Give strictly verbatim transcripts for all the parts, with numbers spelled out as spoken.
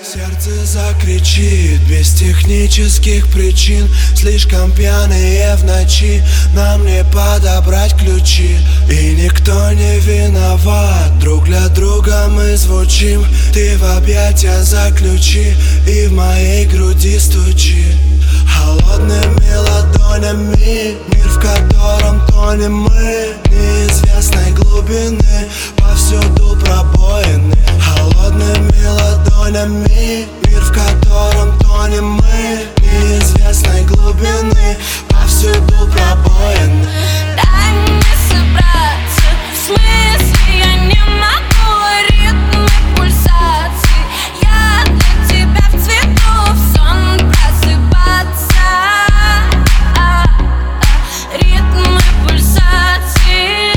Сердце закричит без технических причин. Слишком пьяные в ночи, нам не подобрать ключи. И никто не виноват, друг для друга мы звучим. Ты в объятия заключи и в моей груди стучи. Холодными ладонями мир, в котором тонем мы, неизвестной глубины, повсюду пробоины. Холодными ладонями мир, в котором тонем мы, неизвестной глубины, повсюду пробоины. Дай мне собраться, в смысле я не могу. Ритмы пульсаций, я для тебя в цвету, в сон просыпаться. Ритмы пульсаций.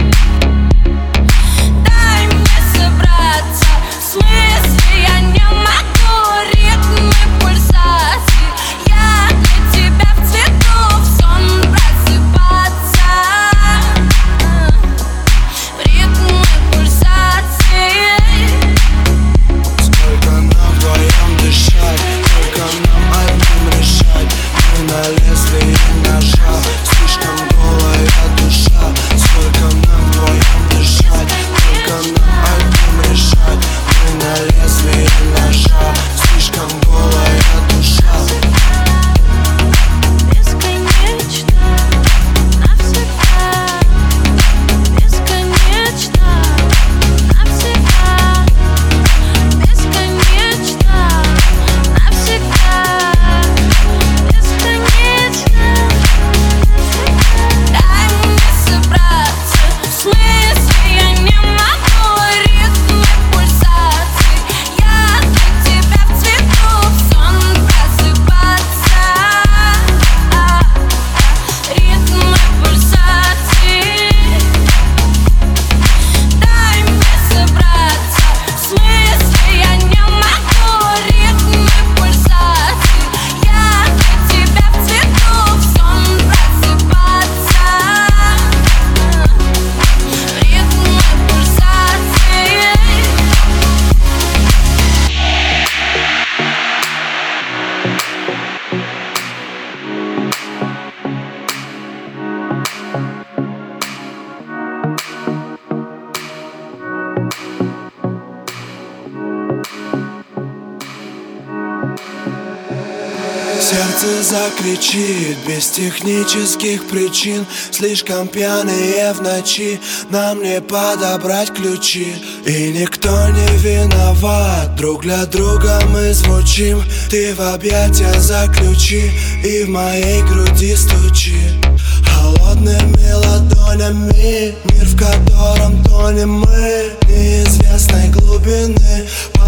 Дай мне собраться, в смысле я не могу. Ритмы пульсаций, я для тебя в цвету, в сон просыпаться. Ритмы пульсаций. Сколько нам вдвоем дышать, сколько нам одним решать. Мы на лезвии ножа, слишком голая душа. Сколько нам вдвоем дышать, сколько нам одним решать. Мы на лезвии ножа, слишком голая душа. Бесконечно, навсегда. Бесконечно, навсегда. Бесконечно, навсегда. Бесконечно, навсегда. Дай мне собраться, в смысле я не могу. Ритмы пульсаций, я для тебя в цвету, в сон просыпаться. Ритмы пульсаций. Дай мне собраться, в смысле я не могу. Ритмы пульсаций, я для тебя в цвету, в сон просыпаться. Ритмы пульсаций. Сердце закричит без технических причин. Слишком пьяные в ночи, нам не подобрать ключи. И никто не виноват, друг для друга мы звучим. Ты в объятия заключи и в моей груди стучи. Холодными ладонями мир, в котором тонем мы, неизвестной глубины,